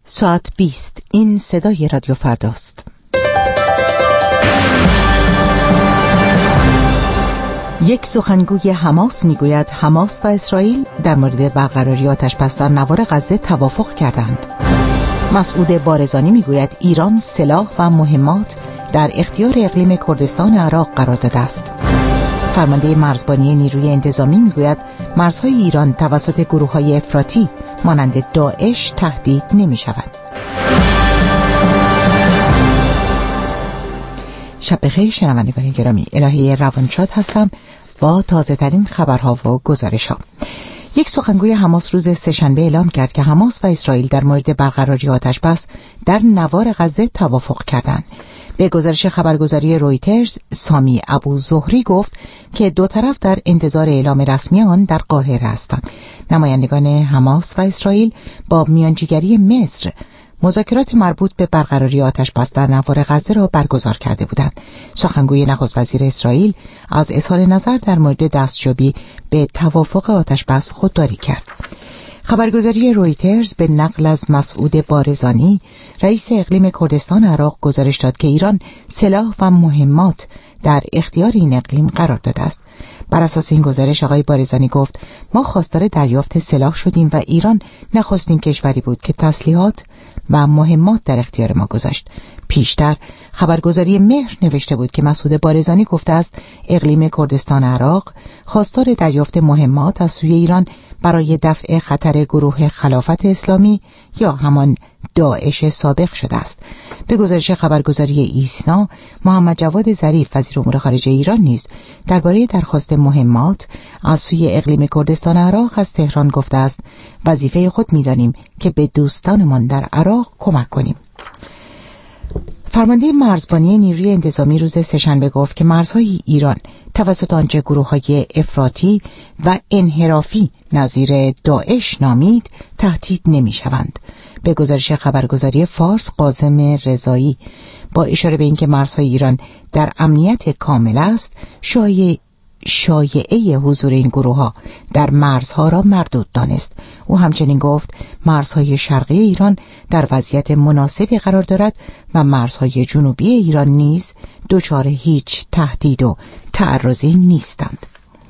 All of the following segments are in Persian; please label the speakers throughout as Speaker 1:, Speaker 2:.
Speaker 1: ساعت 20. این صدای رادیو فرداست. یک سخنگوی حماس میگوید حماس و اسرائیل در مورد برقراری آتش‌بس در نوار غزه توافق کردند. مسعود بارزانی میگوید ایران سلاح و مهمات در اختیار اقلیم کردستان عراق قرار داده است. فرمانده مرزبانی نیروی انتظامی میگوید مرزهای ایران توسط گروه‌های افراطی مانند داعش تهدید نمی‌شود. شب بخیر شنوندگان گرامی، الهی روانشاد هستم با تازه ترین خبرها و گزارش‌ها. یک سخنگوی حماس روز سه‌شنبه اعلام کرد که حماس و اسرائیل در مورد برقراری آتش‌بس در نوار غزه توافق کردند. به گزارش خبرگزاری رویترز، سامی ابوزهری گفت که دو طرف در انتظار اعلام رسمی آن در قاهره هستند. نمایندگان حماس و اسرائیل با میانجیگری مصر مذاکرات مربوط به برقراری آتش‌بس در نوار غزه را برگزار کرده بودند. سخنگوی نخست وزیر اسرائیل از اظهار نظر در مورد دستیابی به توافق آتش‌بس خودداری کرد. خبرگزاری رویترز به نقل از مسعود بارزانی، رئیس اقلیم کردستان عراق، گزارش داد که ایران سلاح و مهمات در اختیار این اقلیم قرار داده است. بر اساس این گزارش آقای بارزانی گفت ما خواستار دریافت سلاح شدیم و ایران نخستین کشوری بود که تسلیحات و مهمات در اختیار ما گذاشت. پیشتر خبرگزاری مهر نوشته بود که مسعود بارزانی گفته است اقلیم کردستان عراق خواستار دریافت مهمات از سوی ایران برای دفع خطر گروه خلافت اسلامی یا همان داعش سابق شده است. به گزارش خبرگزاری ایسنا، محمد جواد ظریف وزیر امور خارجه ایران نیز درباره درخواست مهمات از سوی اقلیم کردستان عراق از تهران گفته است وظیفه خود می‌دانیم که به دوستانمان در عراق کمک کنیم. فرمانده مرزبانی نیروی انتظامی روز سه‌شنبه گفت که مرزهای ایران توسط آنچه گروه‌های افراطی و انحرافی نظیر داعش نامید تهدید نمی‌شوند. به گزارش خبرگزاری فارس، قاسم رضایی با اشاره به اینکه مرزهای ایران در امنیت کامل است، شایعه حضور این گروه‌ها در مرزها را مردود دانست. او همچنین گفت مرزهای شرقی ایران در وضعیت مناسبی قرار دارد و مرزهای جنوبی ایران نیز دچار هیچ تهدید و تعرضی نیستند.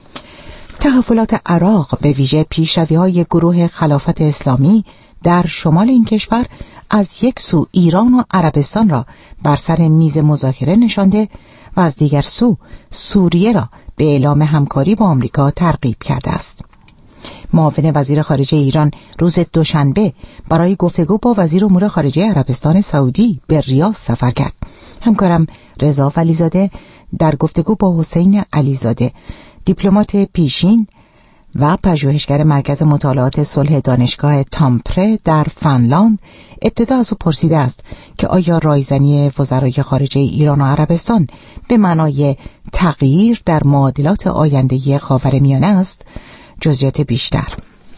Speaker 1: تحولات عراق به ویژه پیشروی‌های گروه خلافت اسلامی در شمال این کشور از یک سو ایران و عربستان را بر سر میز مذاکره نشانده و از دیگر سو سوریه را به اعلام همکاری با آمریکا ترغیب کرده است. معاون وزیر خارجه ایران روز دوشنبه برای گفتگو با وزیر امور خارجه عربستان سعودی به ریاض سفر کرد. همکارم رضا ولیزاده در گفتگو با حسین علیزاده، دیپلمات پیشین و پژوهشگر مرکز مطالعات صلح دانشگاه تامپره در فنلاند، ابتدا از او پرسیده است که آیا رایزنی وزرای خارجه ایران و عربستان به معنای تغییر در معادلات آینده خاورمیانه است؟ جزئیات بیشتر.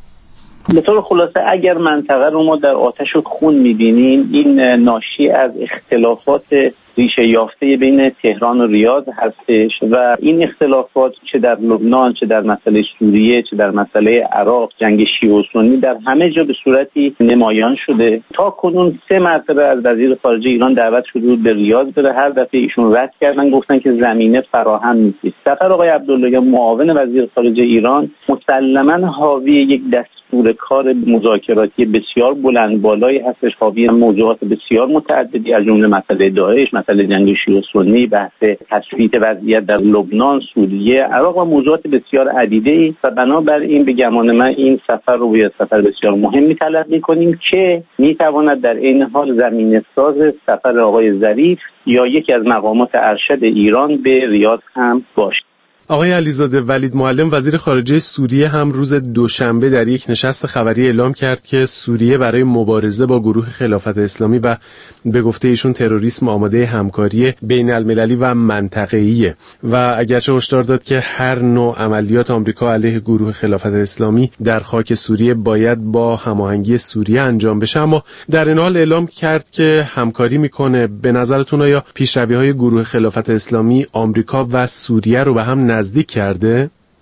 Speaker 2: به طور خلاصه اگر منطقه رو ما در آتش و خون می‌بینیم، این ناشی از اختلافات ریشه یافته بین تهران و ریاض هستش و این اختلافات چه در لبنان، چه در مسئله سوریه، چه در مسئله عراق، جنگ شیعه و سنی در همه جا به صورتی نمایان شده. تا کنون 3 مرتبه از وزیر خارجه ایران دعوت شده بود به ریاض بره، هر دفعه ایشون رد کردن، گفتن که زمینه فراهم نیست. سفر آقای عبدالله معاون وزیر خارجه ایران مسلماً حاوی یک دستور کار مذاکراتی بسیار بلند بالایی هستش، حاوی موضوعات بسیار متعددی از جمله مسئله داعش، مسئله جنگ شیعه و سنی، بحث تثبیت وضعیت در لبنان، سوریه، عراق و موضوعات بسیار عدیده‌ای و بنابراین به گمان من این سفر رو باید سفر بسیار مهمی تلقی می‌کنیم که می‌تواند در این حال زمینه‌ساز سفر آقای ظریف یا یکی از مقامات ارشد ایران به ریاض هم باشد.
Speaker 3: آقای علیزاده، ولید معلم وزیر خارجه سوریه هم روز دوشنبه در یک نشست خبری اعلام کرد که سوریه برای مبارزه با گروه خلافت اسلامی و به گفته ایشون تروریسم آماده همکاری بین المللی و منطقه‌ایه و اگرچه هشدار داد که هر نوع عملیات آمریکا علیه گروه خلافت اسلامی در خاک سوریه باید با هماهنگی سوریه انجام بشه، اما در این حال اعلام کرد که همکاری میکنه. به نظرتون آیا پیشروی‌های گروه خلافت اسلامی آمریکا و سوریه رو به هم نزدیک کرده؟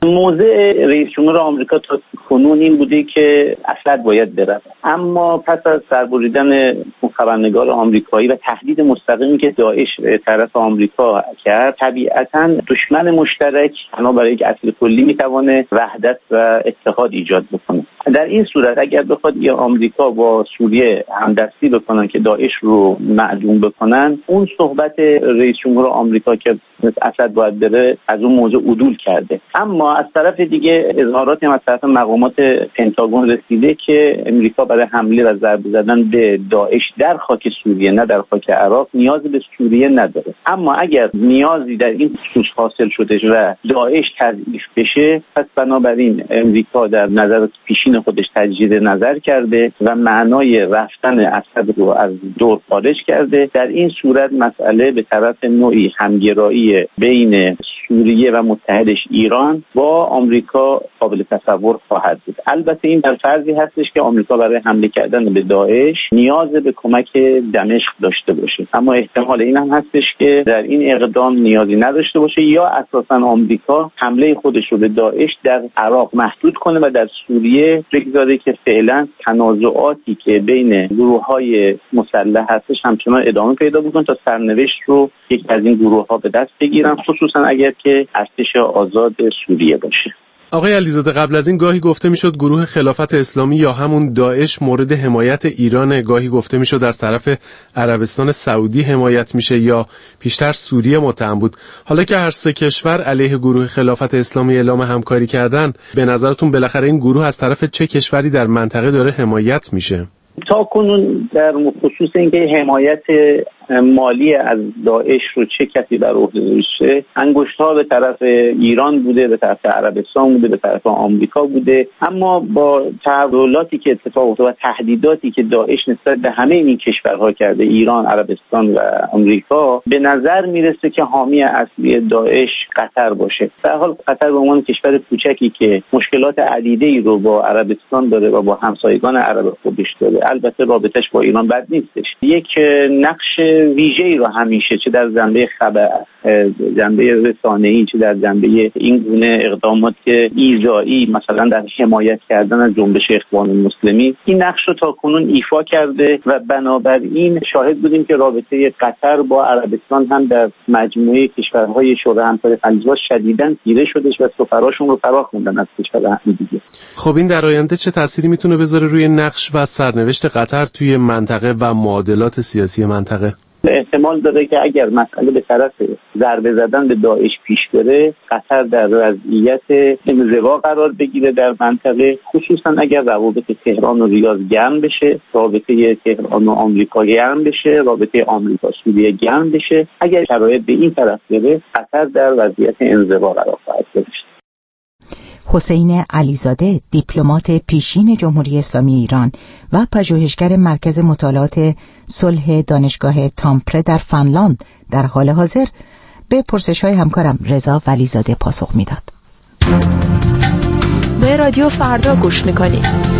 Speaker 2: موضع رئیس جمهور آمریکا تا کنون این بوده که اسد باید برود، اما پس از سربریدن خبرنگار آمریکایی و تهدید مستقیمی که داعش به طرف آمریکا کرد، طبیعتاً دشمن مشترک بنا برای یک اصل کلی میتوانه وحدت و اتحاد ایجاد بکنه. در این صورت اگر بخواد آمریکا با سوریه همدستی بکنن که داعش رو معدوم بکنن، اون صحبت رئیس جمهور آمریکا که اسد باید بره از اون موضوع عدول کرده. اما از طرف دیگه اظهاراتی از طرف مقامات پنتاگون رسیده که امریکا برای حمله و ضربه زدن به داعش در خاک سوریه نه در خاک عراق نیازی به سوریه نداره. اما اگر نیازی در این خصوص حاصل شده و داعش تضعیف بشه، پس بنابراین امریکا در نظر پیشین خودش تجدید نظر کرده و معنای رفتن اسد رو از دور خارج کرده. در این صورت مسئله به طرف نوعی همگرایی بین سوریه و متحدش ایران با آمریکا قابل تصور خواهد بود. البته این در فرضی هستش که آمریکا برای حمله کردن به داعش نیاز به کمک دمشق داشته باشه، اما احتمال این هم هستش که در این اقدام نیازی نداشته باشه یا اساساً آمریکا حمله خودش رو به داعش در عراق محدود کنه و در سوریه بگذاره که فعلا تنازعاتی که بین گروه‌های مسلح هستش همچنان ادامه پیدا بکنه تا سرنوشت رو یک از این گروه‌ها به دست بگیرن، خصوصا اگر که ارتش آزاد سوریه باشه.
Speaker 3: آقای علیزاده، قبل از این گاهی گفته میشد گروه خلافت اسلامی یا همون داعش مورد حمایت ایران، گاهی گفته میشد از طرف عربستان سعودی حمایت میشه یا پیشتر سوریه متهم بود. حالا که هر سه کشور علیه گروه خلافت اسلامی اعلام همکاری کردن، به نظرتون بالاخره این گروه از طرف چه کشوری در منطقه داره حمایت میشه؟
Speaker 2: تا کنون در خصوص اینکه حمایت مالی از داعش رو چه کسی بر عهده داشته، انگشت‌ها به طرف ایران بوده، به طرف عربستان بوده، به طرف آمریکا بوده. اما با تحولاتی که اتفاق افتاد و تهدیداتی که داعش نسبت به همه این کشورها کرده، ایران، عربستان و آمریکا، به نظر میرسه که حامی اصلی داعش قطر باشه. در حال قطر به عنوان کشور کوچکی که مشکلات عدیده‌ای رو با عربستان داره و با همسایگان عرب خودش داره، البته رابطش با ایران بد نیستش، یک نقش ویژه‌ای رو همیشه چه در جنبه خبر، جنبه رسانه‌ای، چه در جنبه این گونه اقدامات ایذایی، مثلا در حمایت کردن از جنبش اخوان المسلمین، این نقش رو تاکنون ایفا کرده و بنابراین شاهد بودیم که رابطه قطر با عربستان هم در مجموعه کشورهای شورای همکاری خلیج‌فارس شدیداً تیره شدش و سفراشون رو فرا خوندن از کشورهای دیگه.
Speaker 3: خب این در آینده چه تأثیری میتونه بذاره روی نقش و سرنوشت قطر توی منطقه و معادلات سیاسی منطقه؟
Speaker 2: احتمال داره که اگر مسئله به طرف ضربه زدن به داعش پیش بره، قطر در وضعیت انزوا قرار بگیره در منطقه، خصوصا اگر روابط تهران و ریاض گرم بشه، رابطه تهران و آمریکا گرم بشه، رابطه آمریکا سوریه گرم بشه. اگر شرایط به این طرف بره، قطر در وضعیت انزوا قرار خواهد گرفت.
Speaker 1: حسین علیزاده، دیپلمات پیشین جمهوری اسلامی ایران و پژوهشگر مرکز مطالعات صلح دانشگاه تامپره در فنلاند، در حال حاضر به پرسش‌های همکارم رضا ولیزاده پاسخ میداد.
Speaker 4: به رادیو فردا گوش میکنید.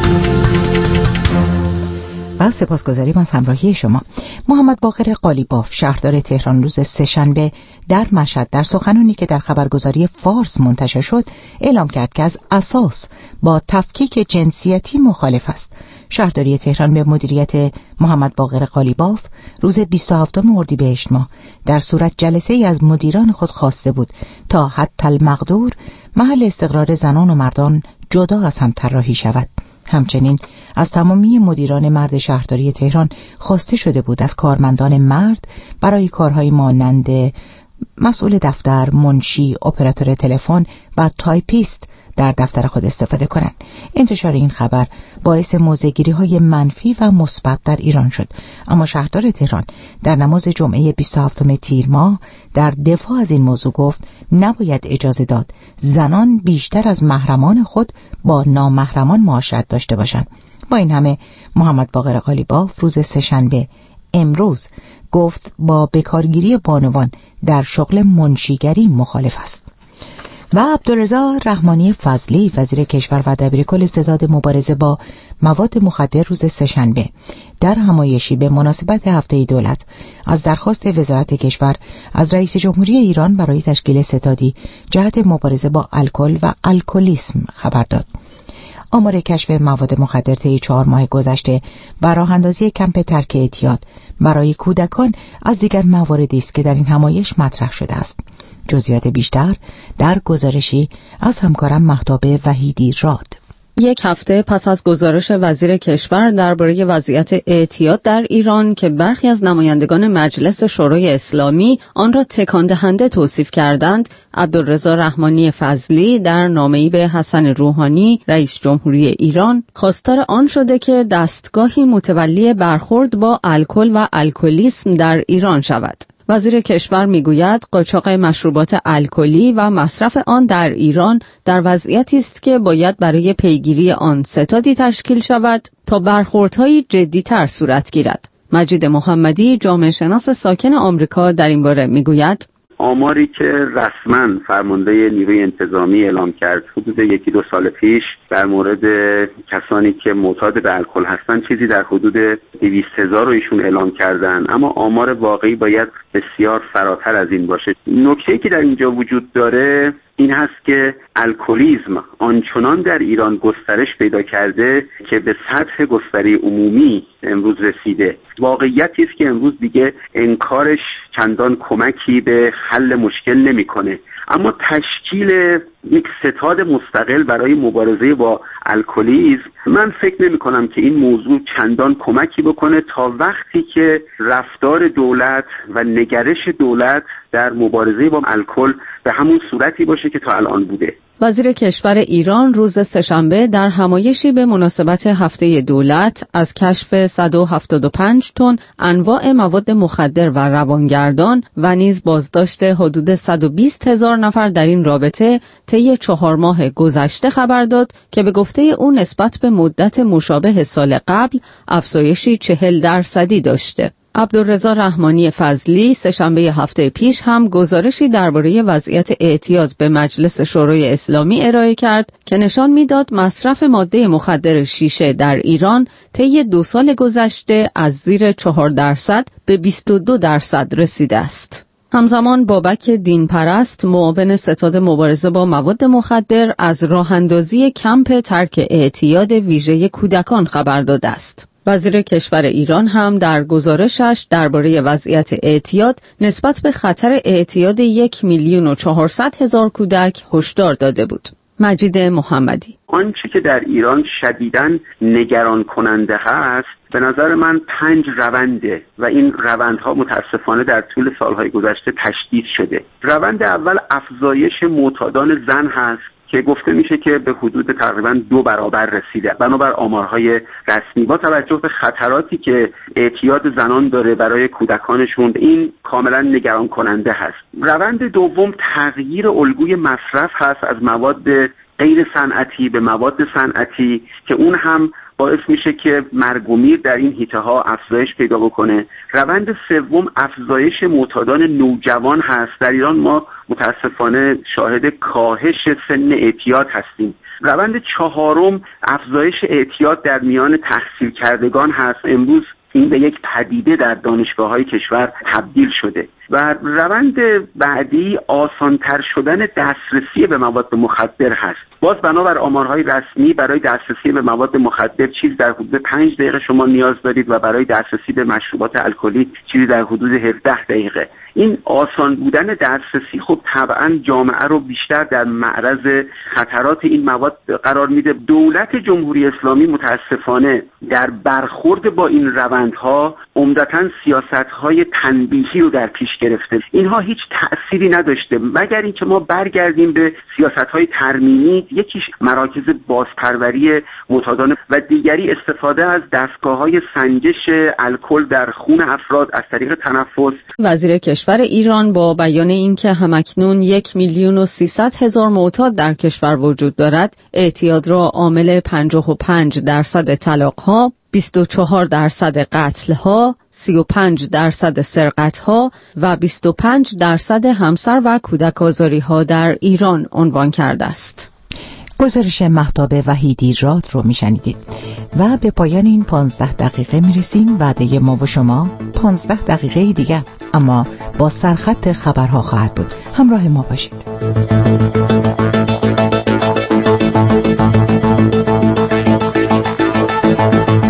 Speaker 1: و سپاسگزاریم از همراهی شما. محمد باقر قالیباف، شهردار تهران، روز سه‌شنبه در مشهد در سخنانی که در خبرگزاری فارس منتشر شد اعلام کرد که از اساس با تفکیک جنسیتی مخالف است. شهرداری تهران به مدیریت محمد باقر قالیباف روز 27 اردیبهشت ماه در صورت جلسه ای از مدیران خود خواسته بود تا حتی المقدور محل استقرار زنان و مردان جدا از هم طراحی شود. همچنین از تمامی مدیران مرد شهرداری تهران خواسته شده بود از کارمندان مرد برای کارهای مانند مسئول دفتر، منشی، اپراتور تلفن و تایپیست در دفتر خود استفاده کنند. انتشار این خبر باعث موضع‌گیری‌های منفی و مثبت در ایران شد، اما شهردار تهران در نماز جمعه 27 تیر ماه در دفاع از این موضوع گفت نباید اجازه داد زنان بیشتر از محرمان خود با نامحرمان معاشرت داشته باشند. با این همه محمد باقر قالیباف روز سه‌شنبه امروز گفت با بکارگیری بانوان در شغل منشیگری مخالف است. و عبدالرضا رحمانی فضلی، وزیر کشور و دبیرکل ستاد مبارزه با مواد مخدر، روز سه‌شنبه در همایشی به مناسبت هفته دولت از درخواست وزارت کشور از رئیس جمهوری ایران برای تشکیل ستادی جهت مبارزه با الکل و الکلیسم خبر داد. آمار کشف مواد مخدر طی 4 ماه گذشته و راه‌اندازی کمپ ترک اعتیاد برای کودکان از دیگر مواردی است که در این همایش مطرح شده است. جزئیات بیشتر در گزارشی از همکارم مهتاب وحیدی راد.
Speaker 5: یک هفته پس از گزارش وزیر کشور درباره وضعیت اعتیاد در ایران که برخی از نمایندگان مجلس شورای اسلامی آن را تکان دهنده توصیف کردند، عبدالرضا رحمانی فضلی در نامه‌ای به حسن روحانی رئیس جمهوری ایران خواستار آن شده که دستگاهی متولی برخورد با الکل و الکلیسم در ایران شود. وزیر کشور میگوید قاچاق مشروبات الکلی و مصرف آن در ایران در وضعیتی است که باید برای پیگیری آن ستادی تشکیل شود تا برخوردهای جدی‌تر صورت گیرد. مجید محمدی، جامعه شناس ساکن آمریکا، در این باره میگوید
Speaker 6: آماری که رسما فرمانده نیروی انتظامی اعلام کرد حدود 1-2 سال پیش در مورد کسانی که معتاد به الکل هستند چیزی در حدود 200,000 رو ایشون اعلام کردن، اما آمار واقعی باید بسیار فراتر از این باشه. نکته‌ای که در اینجا وجود داره این هست که الکلیسم آنچنان در ایران گسترش پیدا کرده که به سطح گستره عمومی امروز رسیده. واقعیتی است که امروز دیگه انکارش چندان کمکی به حل مشکل نمی‌کنه، اما تشکیل یک ستاد مستقل برای مبارزه با الکلیسم من فکر نمی‌کنم که این موضوع چندان کمکی بکنه تا وقتی که رفتار دولت و نگرش دولت در مبارزه با الکل به همون صورتی باشه که تا الان بوده.
Speaker 5: وزیر کشور ایران روز سه‌شنبه در همایشی به مناسبت هفته دولت از کشف 175 تن انواع مواد مخدر و روانگردان و نیز بازداشت حدود 120,000 نفر در این رابطه طی 4 ماه گذشته خبر داد که به گفته او نسبت به مدت مشابه سال قبل افزایشی 40% داشته. عبدالرضا رحمانی فضلی سه‌شنبه هفته پیش هم گزارشی درباره وضعیت اعتیاد به مجلس شورای اسلامی ارائه کرد که نشان می‌داد مصرف ماده مخدر شیشه در ایران طی 2 سال گذشته از زیر 4% به 22% رسیده است. همزمان بابک دینپرست معاون ستاد مبارزه با مواد مخدر از راه‌اندازی کمپ ترک اعتیاد ویژه کودکان خبر داده است. وزیر کشور ایران هم در گزارشش درباره وضعیت اعتیاد نسبت به خطر اعتیاد 1,400,000 کودک هشدار داده بود. مجید محمدی:
Speaker 6: آنچه که در ایران شدیداً نگران کننده هست به نظر من 5 رونده و این روندها متاسفانه در طول سالهای گذشته تشدید شده. روند اول افزایش معتادان زن هست که گفته میشه که به حدود تقریباً 2 برابر رسیده بنابر آمارهای رسمی. با توجه به خطراتی که اعتیاد زنان داره برای کودکانشون این کاملا نگران کننده هست. روند دوم تغییر الگوی مصرف هست از مواد غیر صنعتی به مواد صنعتی که اون هم باعث میشه که مرگ و میر در این حیطه ها افزایش پیدا بکنه. روند سوم افزایش معتادان نوجوان هست. در ایران ما متاسفانه شاهد کاهش سن اعتیاد هستیم. روند چهارم افزایش اعتیاد در میان تحصیل کردگان هست. امروز این به یک پدیده در دانشگاه‌های کشور تبدیل شده. و روند بعدی آسان‌تر شدن دسترسی به مواد مخدر هست. باز بنابر آمارهای رسمی برای دسترسی به مواد مخدر چیز در حدود 5 دقیقه شما نیاز دارید و برای دسترسی به مشروبات الکلی چیزی در حدود 17 دقیقه. این آسان بودن دسترسی خب طبعا جامعه رو بیشتر در معرض خطرات این مواد قرار میده. دولت جمهوری اسلامی متاسفانه در برخورد با این روندها عمدتاً سیاست‌های تنبیهی رو در پیش گرفته. اینها هیچ تأثیری نداشته مگر اینکه ما برگردیم به سیاست‌های ترمیمی، یکیش مراکز بازپروری معتادان و دیگری استفاده از دستگاه‌های سنجش الکل در خون افراد از طریق تنفس.
Speaker 5: وزیر کشور ایران با بیان اینکه همکنون 1,300,000 معتاد در کشور وجود دارد، اعتیاد را عامل 55% طلاق‌ها، 24% قتل‌ها، 35% سرقت‌ها و 25% همسر و کودک آزاری‌ها در ایران عنوان کرده است.
Speaker 1: گزارش مهتاب وحیدی راد رو میشنیدید و به پایان این 15 دقیقه میرسیم. وعده ما و شما 15 دقیقه دیگه اما با سرخط خبرها خواهد بود. همراه ما باشید.